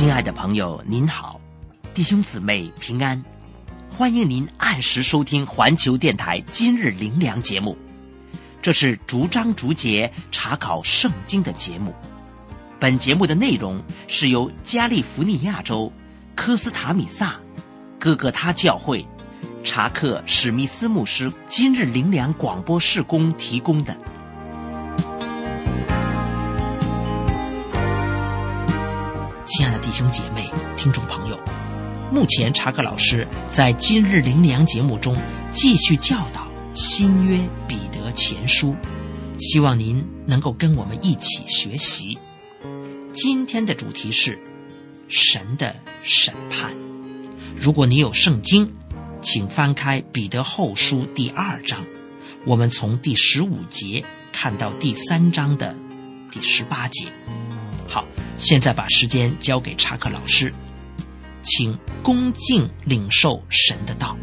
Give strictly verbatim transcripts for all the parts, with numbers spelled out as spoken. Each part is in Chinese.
亲爱的朋友您好，弟兄姊妹平安，欢迎您按时收听环球电台今日灵粮节目。这是逐章逐节查考圣经的节目。本节目的内容是由加利福尼亚州科斯塔米萨哥哥他教会查克史密斯牧师今日灵粮广播事工提供的。亲爱的弟兄姐妹、听众朋友，目前查克老师在今日灵粮节目中继续教导新约彼得前书，希望您能够跟我们一起学习。今天的主题是神的审判。如果你有圣经，请翻开彼得后书第二章，我们从第十五节看到第三章的第十八节。好，现在把时间交给查克老师，请恭敬领受神的道。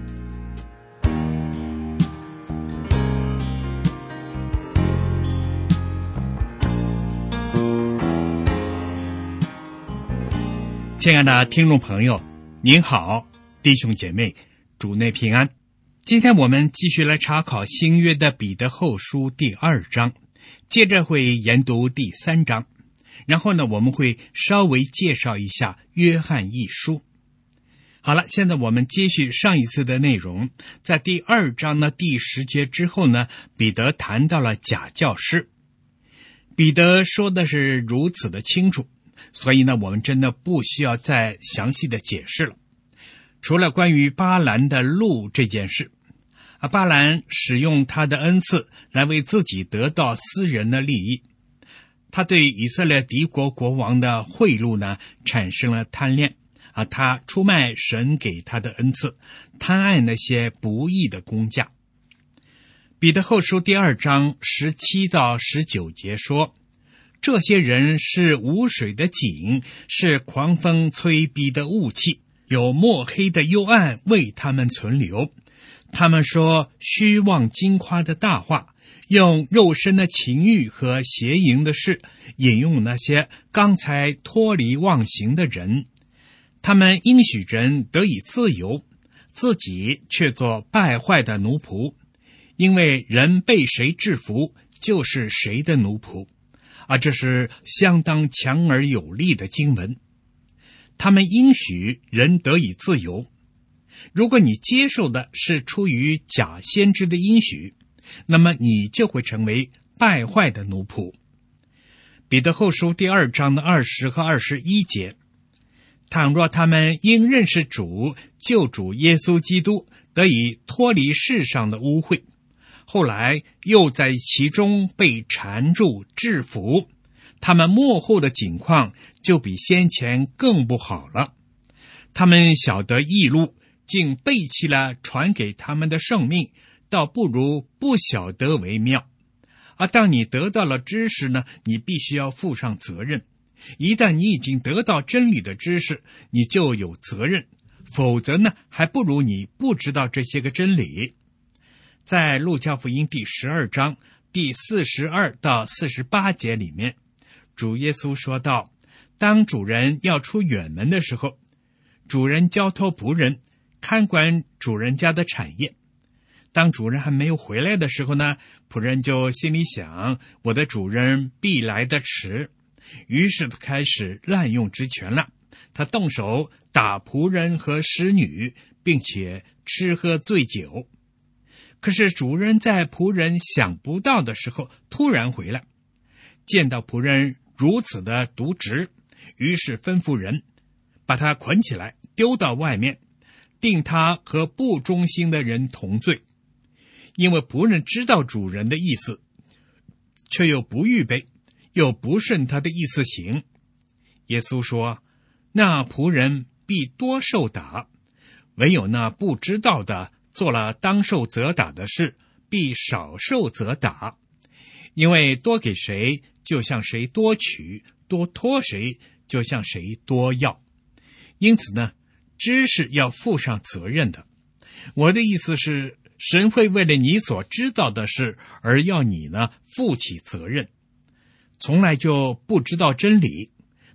亲爱的听众朋友，您好，弟兄姐妹，主内平安。今天我们继续来查考新约的彼得后书第二章，接着会研读第三章，然后呢，我们会稍微介绍一下约翰一书。好了，现在我们接续上一次的内容，在第二章呢第十节之后呢，彼得谈到了假教师。彼得说的是如此的清楚，所以呢，我们真的不需要再详细的解释了。除了关于巴兰的路这件事，啊，巴兰使用他的恩赐来为自己得到私人的利益，他对以色列敌国国王的贿赂呢产生了贪恋啊，他出卖神给他的恩赐，贪爱那些不义的工价。彼得后书第二章十七到十九节说，这些人是无水的井，是狂风吹逼的雾气，有墨黑的幽暗为他们存留。他们说虚妄矜夸的大话，用肉身的情欲和邪淫的事引用那些刚才脱离妄行的人。他们应许人得以自由，自己却做败坏的奴仆，因为人被谁制服，就是谁的奴仆。啊，这是相当强而有力的经文。他们应许人得以自由。如果你接受的是出于假先知的应许，那么你就会成为败坏的奴仆。彼得后书第二章的二十和二十一节，倘若他们因认识主救主耶稣基督，得以脱离世上的污秽，后来又在其中被缠住制服，他们末后的景况就比先前更不好了。他们晓得义路，竟背弃了传给他们的圣命，倒不如不晓得为妙。而当你得到了知识呢，你必须要负上责任。一旦你已经得到真理的知识，你就有责任，否则呢，还不如你不知道这些个真理。在路加福音第十二章第四十二到四十八节里面，主耶稣说道，当主人要出远门的时候，主人交托仆人看管主人家的产业。当主人还没有回来的时候呢，仆人就心里想，我的主人必来得迟，于是他开始滥用职权了。他动手打仆人和使女，并且吃喝醉酒。可是主人在仆人想不到的时候突然回来，见到仆人如此的渎职，于是吩咐人把他捆起来丢到外面，定他和不忠心的人同罪。因为仆人知道主人的意思，却又不预备，又不顺他的意思行。耶稣说，那仆人必多受打，唯有那不知道的做了当受责打的事，必少受责打。因为多给谁，就向谁多取；多托谁，就向谁多要。因此呢，知识要负上责任的。我的意思是，神会为了你所知道的事而要你呢负起责任。从来就不知道真理，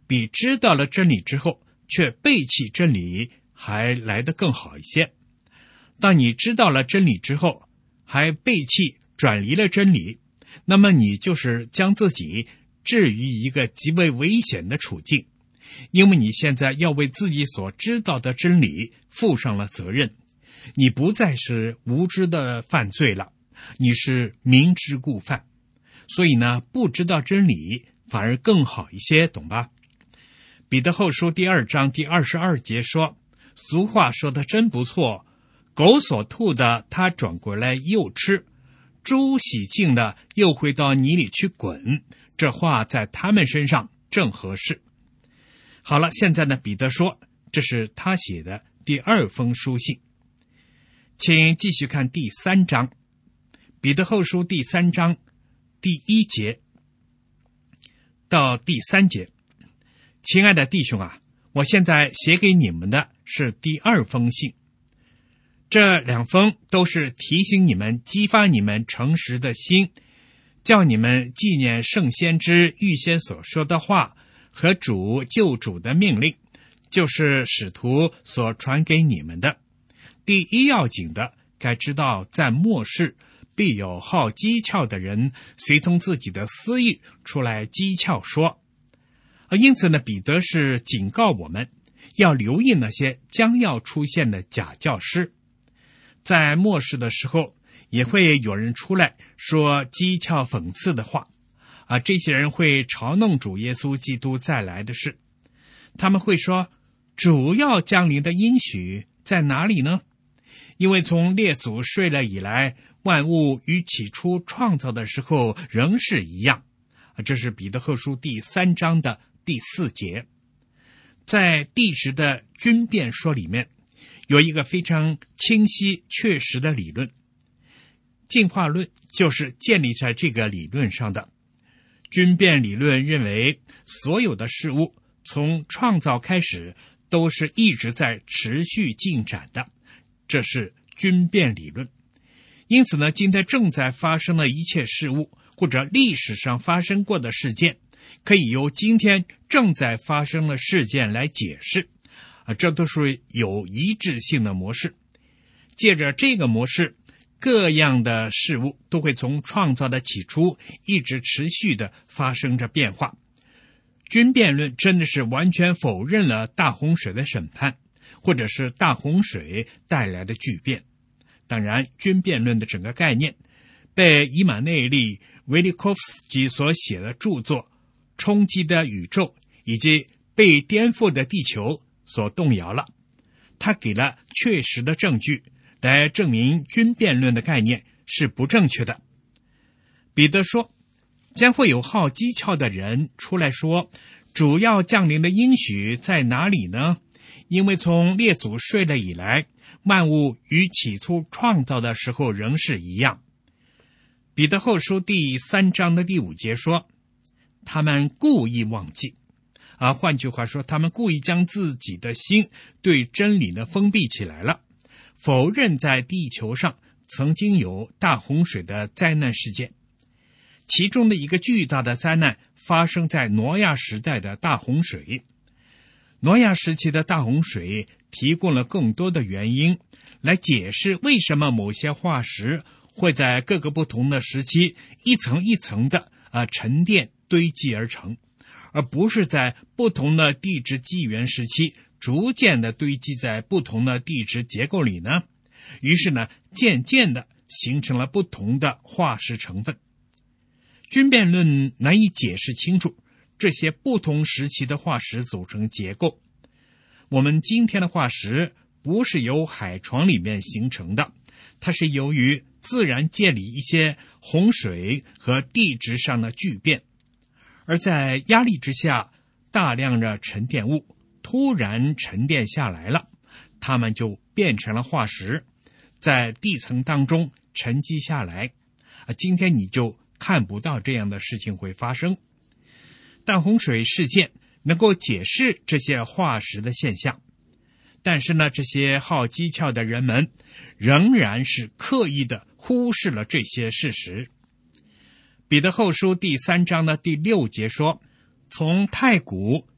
比知道了真理之后却背弃真理还来得更好一些。当你知道了真理之后，还背弃转离了真理，那么你就是将自己置于一个极为危险的处境，因为你现在要为自己所知道的真理负上了责任。你不再是无知的犯罪了，你是明知故犯。所以呢，不知道真理反而更好一些，懂吧？彼得后书第二章第二十二节说，俗话说的真不错，狗所吐的它转过来又吃，猪洗净了又回到泥里去滚，这话在他们身上正合适。好了，现在呢，彼得说这是他写的第二封书信。请继续看第三章，彼得后书第三章第一节到第三节。亲爱的弟兄啊，我现在写给你们的是第二封信，这两封都是提醒你们，激发你们诚实的心，叫你们纪念圣先知预先所说的话和主救主的命令，就是使徒所传给你们的。第一要紧的，该知道在末世必有好讥诮的人，随从自己的私欲出来讥诮说。因此呢，彼得是警告我们要留意那些将要出现的假教师。在末世的时候，也会有人出来说讥诮讽刺的话啊，这些人会嘲弄主耶稣基督再来的事。他们会说，主要降临的应许在哪里呢？因为从列祖睡了以来，万物与起初创造的时候仍是一样。这是彼得后书第三章的第四节。在地质的均变说里面，有一个非常清晰确实的理论，进化论就是建立在这个理论上的。均变理论认为，所有的事物从创造开始都是一直在持续进展的，这是均变理论。因此呢，今天正在发生的一切事物，或者历史上发生过的事件，可以由今天正在发生的事件来解释啊，这都是有一致性的模式。借着这个模式，各样的事物都会从创造的起初一直持续的发生着变化。均变论真的是完全否认了大洪水的审判，或者是大洪水带来的巨变。当然，均变论的整个概念被伊马内利·维利科夫斯基所写的著作《冲击的宇宙》以及被颠覆的地球所动摇了。他给了确实的证据来证明均变论的概念是不正确的。彼得说，将会有好讥诮的人出来说，主要降临的应许在哪里呢？因为从列祖睡了以来，万物与起初创造的时候仍是一样。彼得后书第三章的第五节说，他们故意忘记啊，换句话说，他们故意将自己的心对真理呢封闭起来了，否认在地球上曾经有大洪水的灾难事件。其中的一个巨大的灾难发生在挪亚时代的大洪水。挪亚时期的大洪水提供了更多的原因来解释为什么某些化石会在各个不同的时期一层一层的呃沉淀堆积而成，而不是在不同的地质纪元时期逐渐的堆积在不同的地质结构里呢？于是呢，渐渐的形成了不同的化石成分。均变论难以解释清楚这些不同时期的化石组成结构。我们今天的化石不是由海床里面形成的，它是由于自然界里一些洪水和地质上的巨变，而在压力之下，大量的沉淀物突然沉淀下来了，它们就变成了化石，在地层当中沉积下来。今天你就看不到这样的事情会发生。大洪水事件能够解释这些化石的现象，但是呢，这些好讥诮的人们仍然是刻意的忽视了这些事实。彼得后书第三章的第六节说，从太古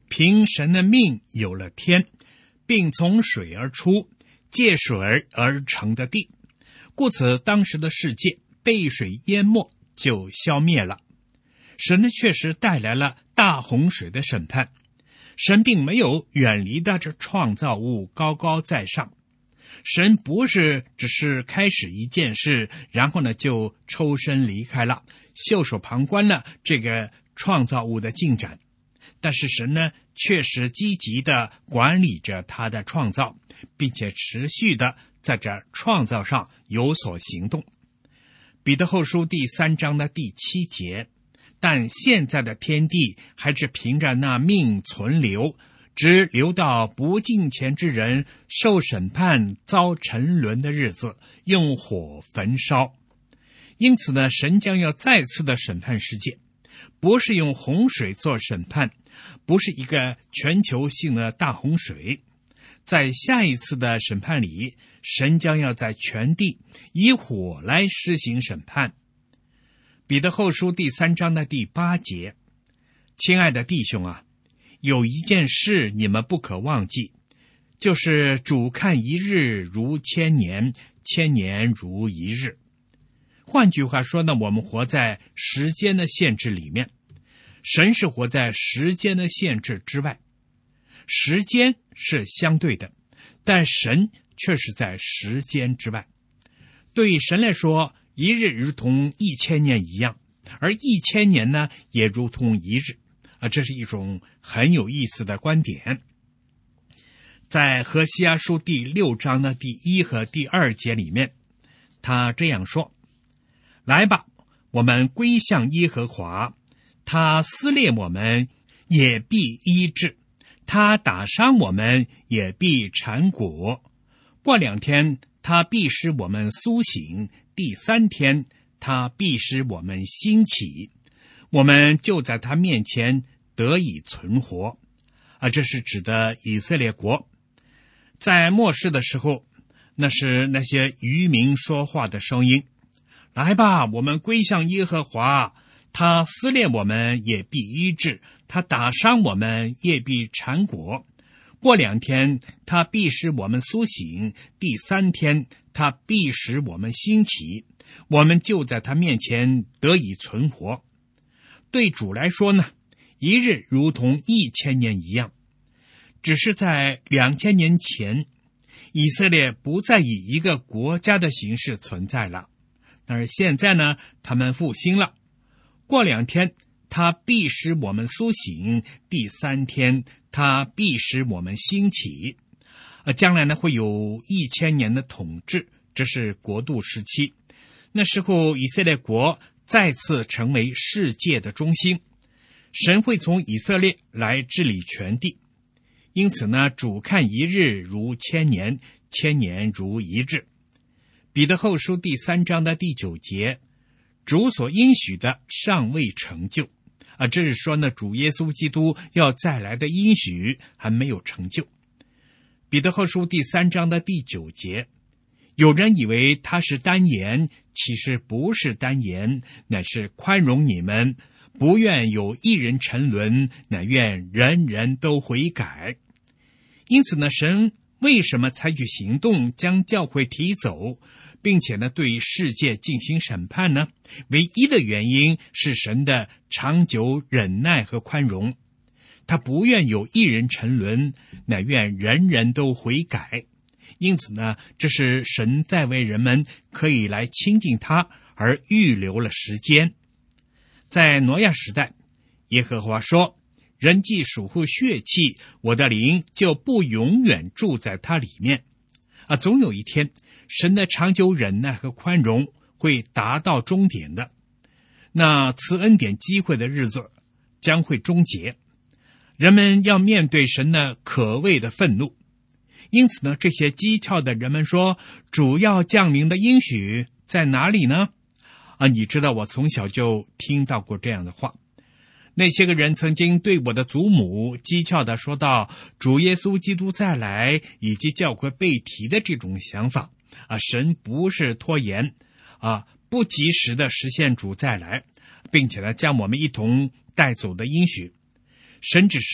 凭神的命有了天，并从水而出，借水而成的地，故此当时的世界被水淹没，就消灭了。神呢确实带来了大洪水的审判，神并没有远离的这创造物高高在上，神不是只是开始一件事，然后呢就抽身离开了，袖手旁观了这个创造物的进展。但是神呢确实积极地管理着他的创造，并且持续地在这创造上有所行动。彼得后书第三章的第七节，但现在的天地还是凭着那命存留，直留到不敬虔之人受审判遭沉沦的日子，用火焚烧。因此呢，神将要再次的审判世界，不是用洪水做审判，不是一个全球性的大洪水。在下一次的审判里，神将要在全地以火来施行审判。彼得后书第三章的第八节，亲爱的弟兄啊，有一件事你们不可忘记，就是主看一日如千年，千年如一日。换句话说呢，我们活在时间的限制里面，神是活在时间的限制之外。时间是相对的，但神却是在时间之外。对神来说，一日如同一千年一样，而一千年呢，也如同一日。啊，这是一种很有意思的观点。在何西阿书第六章的第一和第二节里面，他这样说：来吧，我们归向耶和华，他撕裂我们，也必医治；他打伤我们，也必缠裹。过两天，他必使我们苏醒；第三天，他必使我们兴起。我们就在他面前得以存活。啊，这是指的以色列国。在末世的时候，那是那些渔民说话的声音。来吧，我们归向耶和华，他撕裂我们，也必医治；他打伤我们，也必缠裹。过两天，他必使我们苏醒；第三天，他必使我们兴起。我们就在他面前得以存活。对主来说呢，一日如同一千年一样。只是在两千年前，以色列不再以一个国家的形式存在了。但是现在呢，他们复兴了。过两天，他必使我们苏醒；第三天，他必使我们兴起。呃，将来呢，会有一千年的统治，这是国度时期。那时候，以色列国再次成为世界的中心，神会从以色列来治理全地。因此呢，主看一日如千年，千年如一日。彼得后书第三章的第九节，主所应许的尚未成就。啊，这是说呢，主耶稣基督要再来的应许还没有成就。彼得后书第三章的第九节，有人以为他是单言，其实不是单言，乃是宽容你们，不愿有一人沉沦，乃愿人人都悔改。因此呢，神为什么采取行动将教会提走，并且呢对世界进行审判呢？唯一的原因是神的长久忍耐和宽容，他不愿有一人沉沦，乃愿人人都悔改。因此呢，这是神在为人们可以来亲近他而预留了时间。在挪亚时代，耶和华说，人既属乎血气，我的灵就不永远住在他里面。啊，总有一天，神的长久忍耐和宽容会达到终点的。那赐恩典机会的日子将会终结，人们要面对神的可畏的愤怒。因此呢，这些讥诮的人们说，主要降临的应许在哪里呢？啊，你知道我从小就听到过这样的话。那些个人曾经对我的祖母讥诮地说到主耶稣基督再来以及教会被提的这种想法啊，神不是拖延啊，不及时的实现主再来，并且呢将我们一同带走的应许。神只是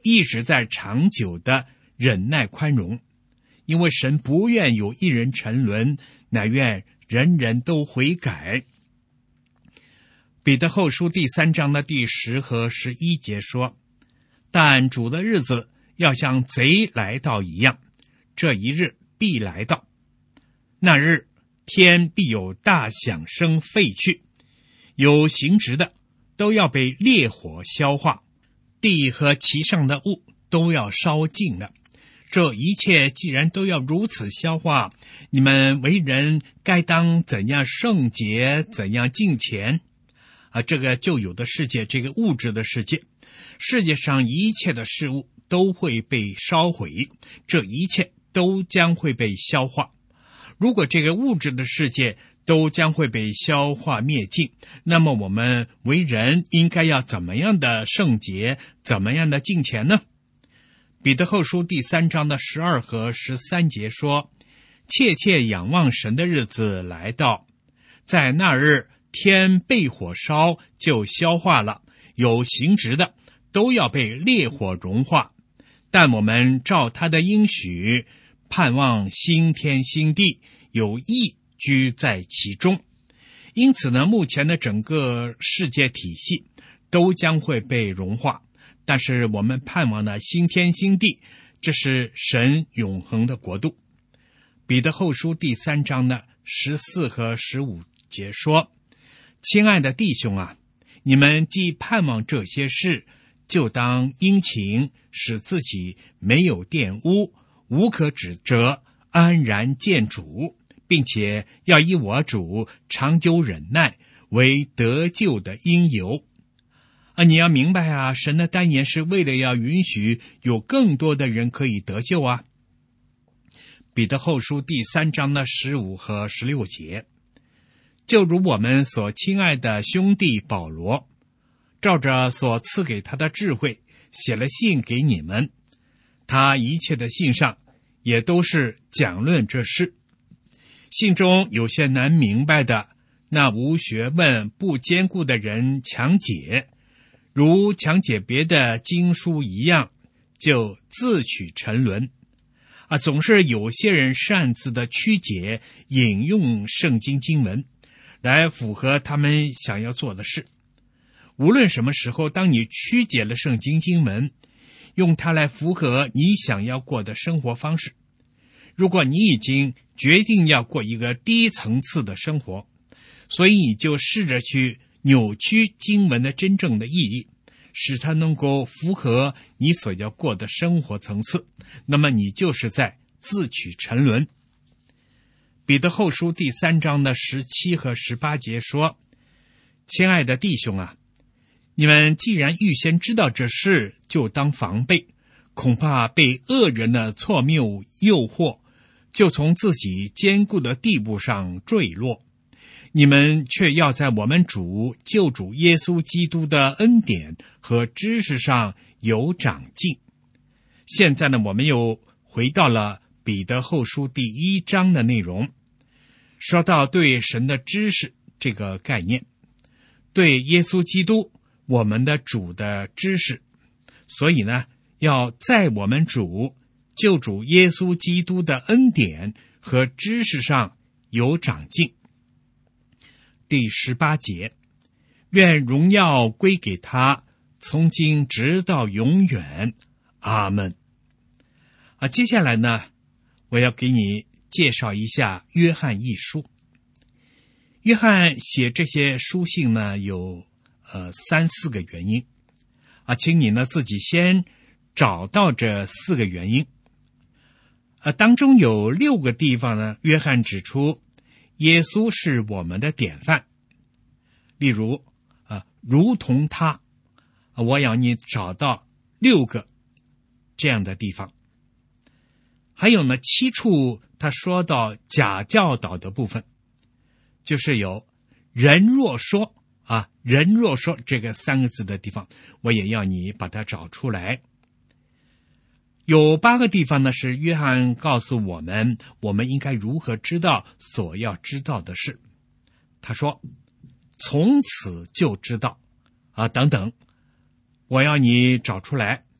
一直在长久的忍耐宽容，因为神不愿有一人沉沦，乃愿人人都悔改。彼得后书第三章的第十和十一节说，但主的日子要像贼来到一样，这一日必来到，那日天必有大响声废去，有形质的都要被烈火消化，地和其上的物都要烧尽了。这一切既然都要如此消化，你们为人该当怎样圣洁，怎样敬虔啊？这个旧有的世界，这个物质的世界，世界上一切的事物都会被烧毁，这一切都将会被消化。如果这个物质的世界都将会被消化灭尽，那么我们为人应该要怎么样的圣洁，怎么样的敬虔呢？彼得后书第三章的十二和十三节说，切切仰望神的日子来到，在那日天被火烧就消化了，有形质的都要被烈火融化，但我们照他的应许盼望新天新地，有义居在其中。因此呢，目前的整个世界体系都将会被融化，但是我们盼望的新天新地，这是神永恒的国度。彼得后书第三章的十四和十五节说，亲爱的弟兄啊，你们既盼望这些事，就当殷勤，使自己没有玷污，无可指责，安然见主，并且要以我主长久忍耐为得救的因由。啊，你要明白啊，神的单言是为了要允许有更多的人可以得救啊。彼得后书第三章的十五和十六节，就如我们所亲爱的兄弟保罗，照着所赐给他的智慧，写了信给你们，他一切的信上也都是讲论这事。信中有些难明白的，那无学问不坚固的人强解，如强解别的经书一样，就自取沉沦。啊，总是有些人擅自的曲解引用圣经经文，来符合他们想要做的事。无论什么时候，当你曲解了圣经经文，用它来符合你想要过的生活方式，如果你已经决定要过一个低层次的生活，所以你就试着去扭曲经文的真正的意义，使它能够符合你所要过的生活层次，那么你就是在自取沉沦。彼得后书第三章的十七和十八节说，亲爱的弟兄啊，你们既然预先知道这事，就当防备，恐怕被恶人的错谬诱惑，就从自己坚固的地步上坠落。你们却要在我们主救主耶稣基督的恩典和知识上有长进。现在呢，我们又回到了彼得后书第一章的内容，说到对神的知识这个概念，对耶稣基督我们的主的知识，所以呢，要在我们主救主耶稣基督的恩典和知识上有长进。第十八节，愿荣耀归给他，从今直到永远，阿们。啊，接下来呢，我要给你介绍一下约翰一书。约翰写这些书信呢，有呃三四个原因啊，请你呢自己先找到这四个原因。啊，当中有六个地方呢，约翰指出耶稣是我们的典范，例如啊，如同他，我要你找到六个这样的地方。还有呢，七处他说到假教导的部分，就是有人若说啊，人若说这个三个字的地方，我也要你把它找出来。有八个地方呢，是约翰告诉我们，我们应该如何知道所要知道的事。他说，从此就知道啊，等等，我要你找出来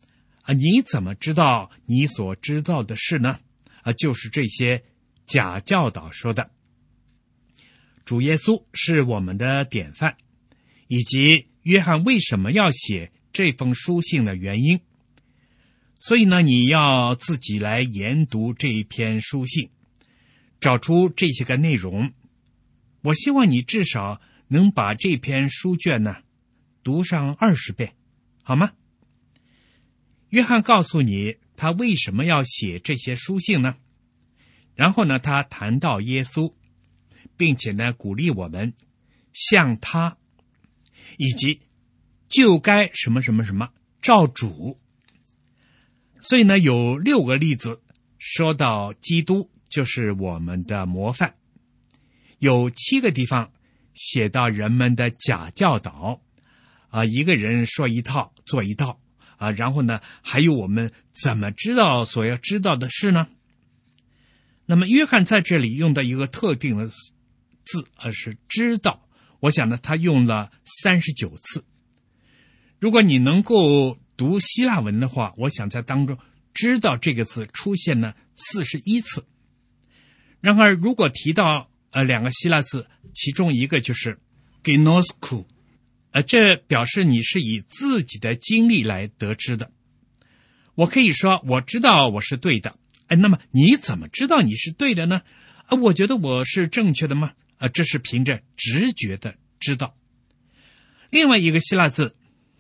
啊，你怎么知道你所知道的事呢？啊，就是这些假教导说的。主耶稣是我们的典范，以及约翰为什么要写这封书信的原因。所以呢，你要自己来研读这一篇书信，找出这些个内容。我希望你至少能把这篇书卷呢读上二十遍，好吗？约翰告诉你他为什么要写这些书信呢？然后呢，他谈到耶稣，并且呢鼓励我们像他，以及就该什么什么什么照主。所以呢，有六个例子说到基督就是我们的模范，有七个地方写到人们的假教导，啊，一个人说一套做一套啊，然后呢，还有我们怎么知道所要知道的事呢？那么约翰在这里用的一个特定的字，而是知道，我想呢，他用了三十九次。如果你能够读希腊文的话，我想在当中知道这个字出现了四十一次。然而如果提到呃两个希腊字，其中一个就是 ginosko， 呃这表示你是以自己的经历来得知的。我可以说我知道我是对的，哎，那么你怎么知道你是对的呢？啊，我觉得我是正确的吗？啊，这是凭着直觉的知道。另外一个希腊字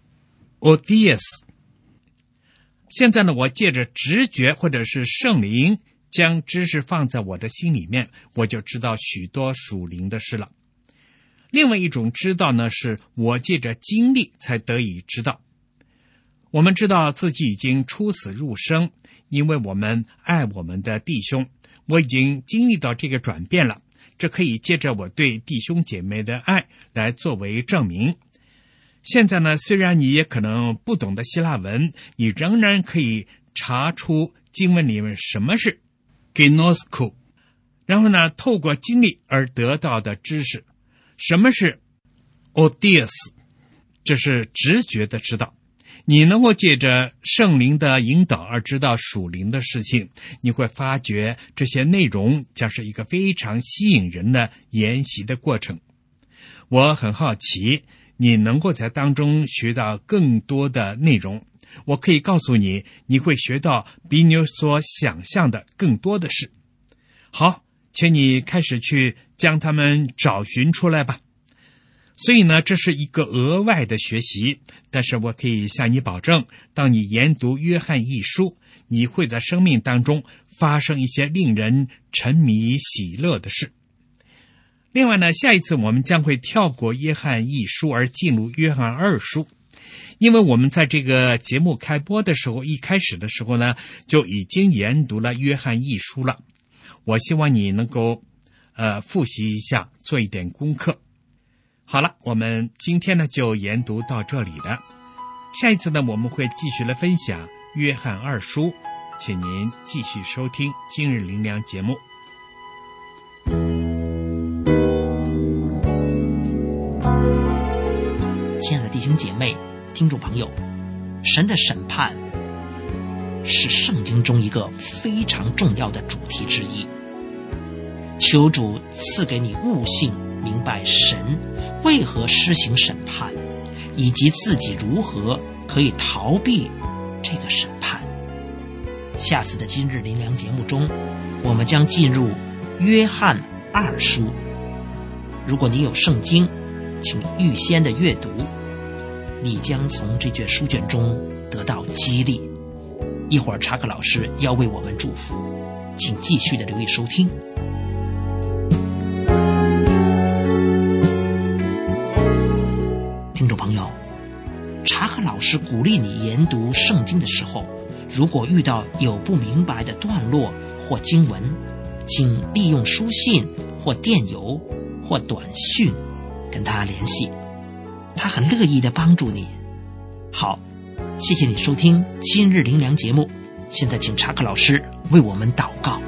odious， 现在呢，我借着直觉或者是圣灵将知识放在我的心里面，我就知道许多属灵的事了。另外一种知道呢，是我借着经历才得以知道。我们知道自己已经出死入生，因为我们爱我们的弟兄，我已经经历到这个转变了，这可以借着我对弟兄姐妹的爱来作为证明。现在呢，虽然你也可能不懂得希腊文，你仍然可以查出经文里面什么是 ginosko， 然后呢，透过经历而得到的知识。什么是 odious？ 这是直觉的知道。你能够借着圣灵的引导而知道属灵的事情，你会发觉这些内容将是一个非常吸引人的研习的过程。我很好奇你能够在当中学到更多的内容。我可以告诉你，你会学到比你所想象的更多的事。好，请你开始去将它们找寻出来吧。所以呢，这是一个额外的学习，但是我可以向你保证，当你研读约翰一书，你会在生命当中发生一些令人沉迷喜乐的事。另外呢，下一次我们将会跳过约翰一书而进入约翰二书，因为我们在这个节目开播的时候，一开始的时候呢，就已经研读了约翰一书了。我希望你能够呃复习一下，做一点功课。好了，我们今天呢就研读到这里了。下一次呢，我们会继续来分享约翰二书，请您继续收听今日灵粮节目。 亲爱的弟兄姐妹、听众朋友，神的审判是圣经中一个非常重要的主题之一。求主赐给你悟性，明白神为何施行审判，以及自己如何可以逃避这个审判。下次的今日灵粮节目中，我们将进入约翰二书。如果你有圣经，请预先的阅读，你将从这卷书卷中得到激励。一会儿查克老师要为我们祝福，请继续的留意收听。听众朋友，查克老师鼓励你研读圣经的时候，如果遇到有不明白的段落或经文，请利用书信或电邮或短讯跟他联系，他很乐意的帮助你。好，谢谢你收听今日灵粮节目，现在请查克老师为我们祷告。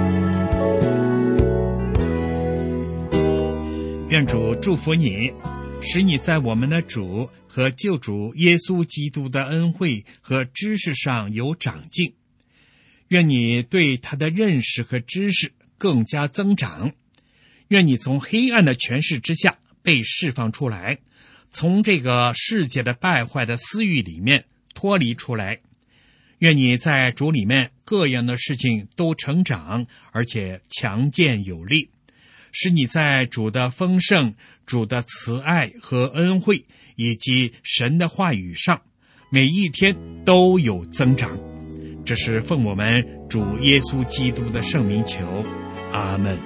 愿主祝福你， 使你在我们的主和救主耶稣基督的恩惠和知识上有长进。愿你对他的认识和知识更加增长。愿你从黑暗的权势之下被释放出来，从这个世界的败坏的私欲里面脱离出来。愿你在主里面各样的事情都成长，而且强健有力，使你在主的丰盛、主的慈爱和恩惠以及神的话语上每一天都有增长。这是奉我们主耶稣基督的圣名求，阿们。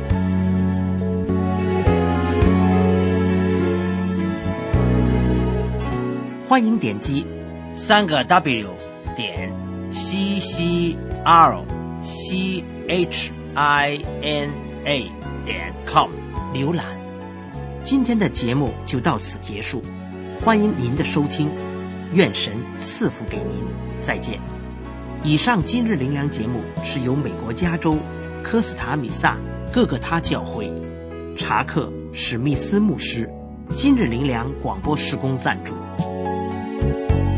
欢迎点击三个 W 点 C C R C H I N A 点 com 浏览。今天的节目就到此结束，欢迎您的收听，愿神赐福给您，再见。以上今日灵粮节目是由美国加州科斯塔米萨各个他教会查克史密斯牧师今日灵粮广播事工赞助。